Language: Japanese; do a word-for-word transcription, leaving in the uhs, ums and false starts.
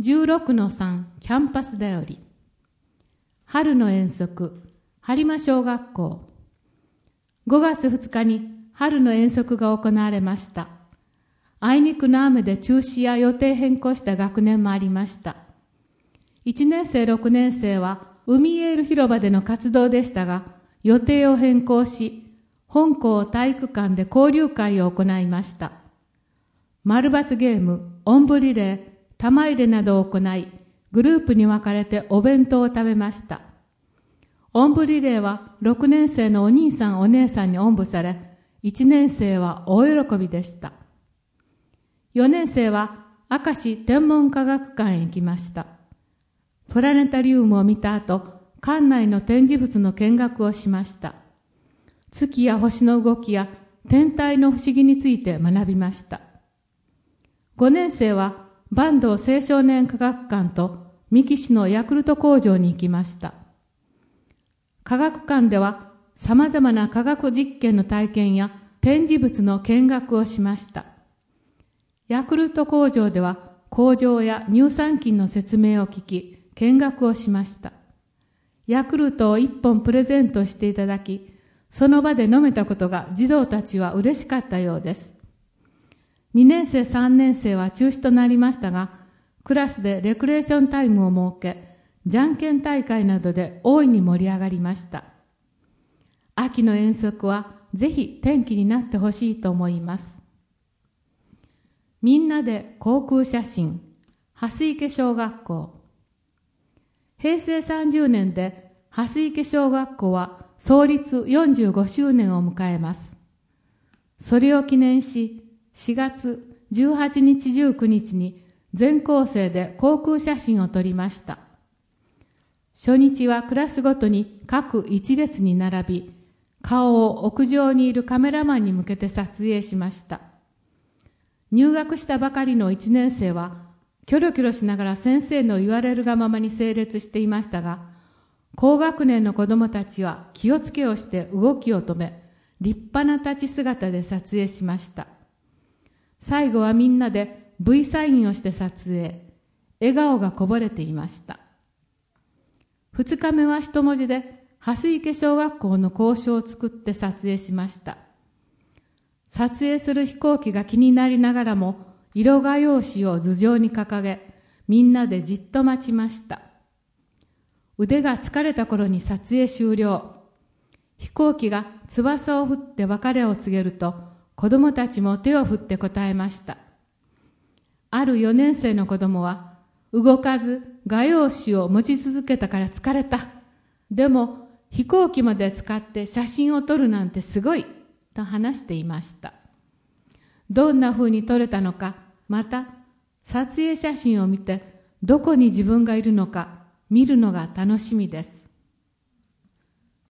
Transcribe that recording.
じゅうろくのさん キャンパスだより。春の遠足、播磨小学校。ごがつふつかに春の遠足が行われました。あいにくの雨で中止や予定変更した学年もありました。いちねんせい、ろくねんせいは海エール広場での活動でしたが、予定を変更し、本校体育館で交流会を行いました。丸抜ゲーム、おんぶリレー、玉入れなどを行い、グループに分かれてお弁当を食べました。おんぶリレーはろくねんせいのお兄さんお姉さんにおんぶされ、いちねんせいは大喜びでした。よねんせいは明石天文科学館へ行きました。プラネタリウムを見た後、館内の展示物の見学をしました。月や星の動きや天体の不思議について学びました。ごねんせいは坂東青少年科学館と三木市のヤクルト工場に行きました。科学館では様々な科学実験の体験や展示物の見学をしました。ヤクルト工場では工場や乳酸菌の説明を聞き、見学をしました。ヤクルトを一本プレゼントしていただき、その場で飲めたことが児童たちは嬉しかったようです。にねんせい、さんねんせいは中止となりましたが、クラスでレクレーションタイムを設け、じゃんけん大会などで大いに盛り上がりました。秋の遠足はぜひ天気になってほしいと思います。みんなで航空写真、蓮池小学校。へいせいさんじゅうねんで蓮池小学校は創立よんじゅうごしゅうねんを迎えます。それを記念し、しがつじゅうはちにちじゅうくにちに全校生で航空写真を撮りました。初日はクラスごとに各一列に並び、顔を屋上にいるカメラマンに向けて撮影しました。入学したばかりのいちねんせいは、キョロキョロしながら先生の言われるがままに整列していましたが、高学年の子供たちは気をつけをして動きを止め、立派な立ち姿で撮影しました。最後はみんなで ブイ サインをして撮影、笑顔がこぼれていました。二日目は一文字で、蓮池小学校の校章を作って撮影しました。撮影する飛行機が気になりながらも、色画用紙を頭上に掲げ、みんなでじっと待ちました。腕が疲れた頃に撮影終了。飛行機が翼を振って別れを告げると、子供たちも手を振って答えました。あるよねんせいの子供は、動かず画用紙を持ち続けたから疲れた。でも飛行機まで使って写真を撮るなんてすごいと話していました。どんな風に撮れたのか、また撮影写真を見てどこに自分がいるのか見るのが楽しみです。